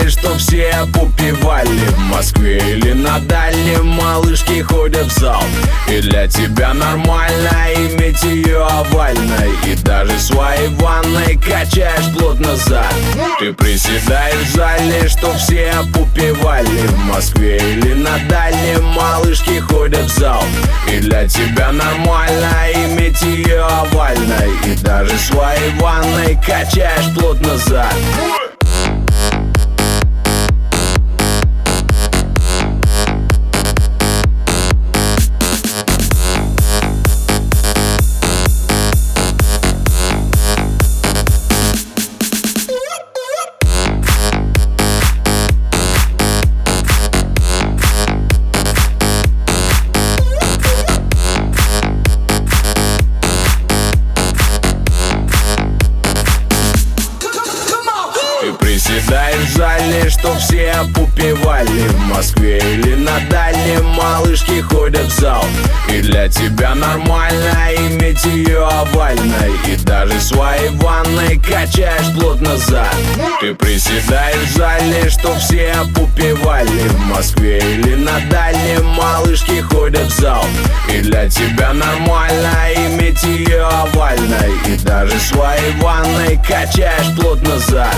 зале, что все попивали. В Москве или на дальнем малышки ходят в зал. И для тебя нормально иметь ее овальной. И даже в своей ванной качаешь плотно зад. Ты приседаешь в зале, что все попивали. В Москве или на дальнем малышки ходят в зал. И для тебя нормально иметь ее овальной. И даже в своей ванной качаешь плотно зад. Приседаешь в зале, что все попивали. В Москве или на дальнем малышки ходят в зал. И для тебя нормально иметь ее овальной. И даже в своей ванной качаешь плотно зад. Ты приседаешь в зале, что все попивали. В Москве или на дальнем малышки ходят в зал. И для тебя нормально иметь ее овальной. И даже в своей ванной качаешь плотно зад.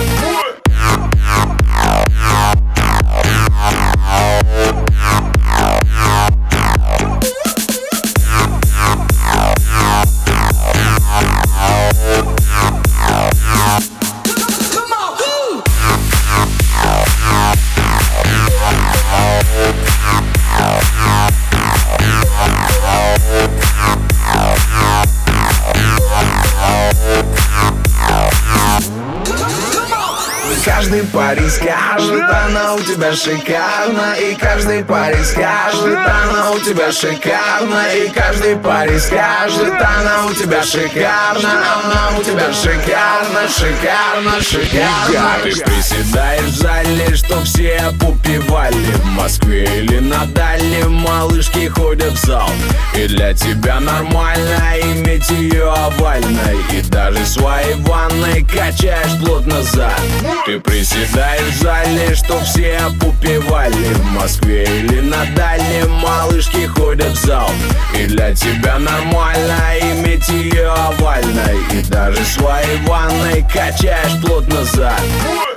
Каждый парень скажет, она у тебя шикарна. И каждый парень скажет, она у тебя шикарна. И каждый парень скажет, она у тебя шикарна. Она у тебя шикарна, шикарна, шикарна. Ты приседаешь в зале, что все попивали. В Москве или на дальнем малышки ходят в зал. И для тебя нормально иметь ее овальной. И даже в своей ванной качаешь плотно зад. Ты приседаешь в зале, что все попивали. В Москве или на дальнем малышки ходят в зал. И для тебя нормально иметь ее овальной. И даже в своей ванной качаешь плотно зад.